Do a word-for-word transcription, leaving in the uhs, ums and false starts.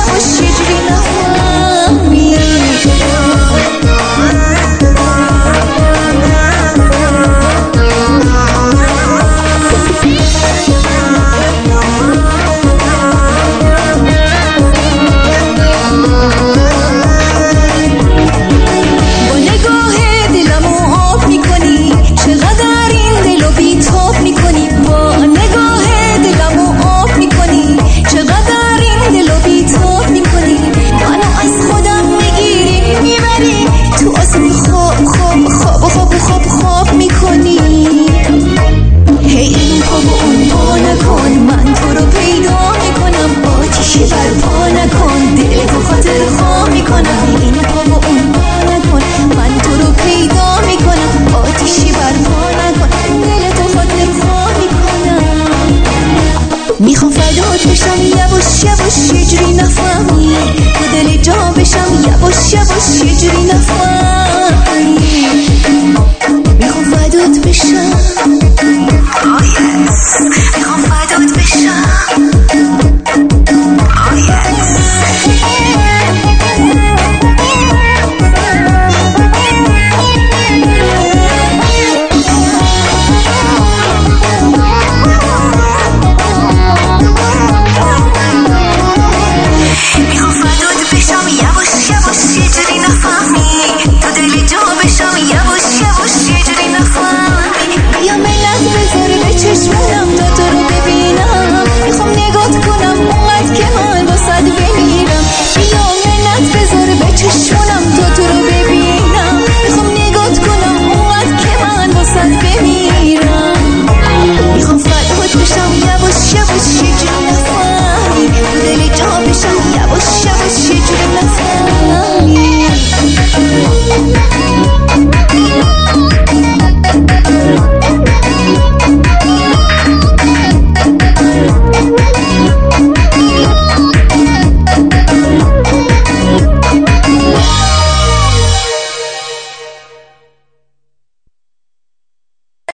یواش چجوری نفهمی برپا نکن دل تو خاطر خواه میکنم این پا و اون پا نکن من تو رو پیدا میکنم آتیشی برپا نکن دل تو خاطر خواه میکنم میخوام فدات بشم یواش یواش یجوری نفهمی تو دل جا بشم یواش یواش یجوری نفهمی میخوام فدات بشم oh yes.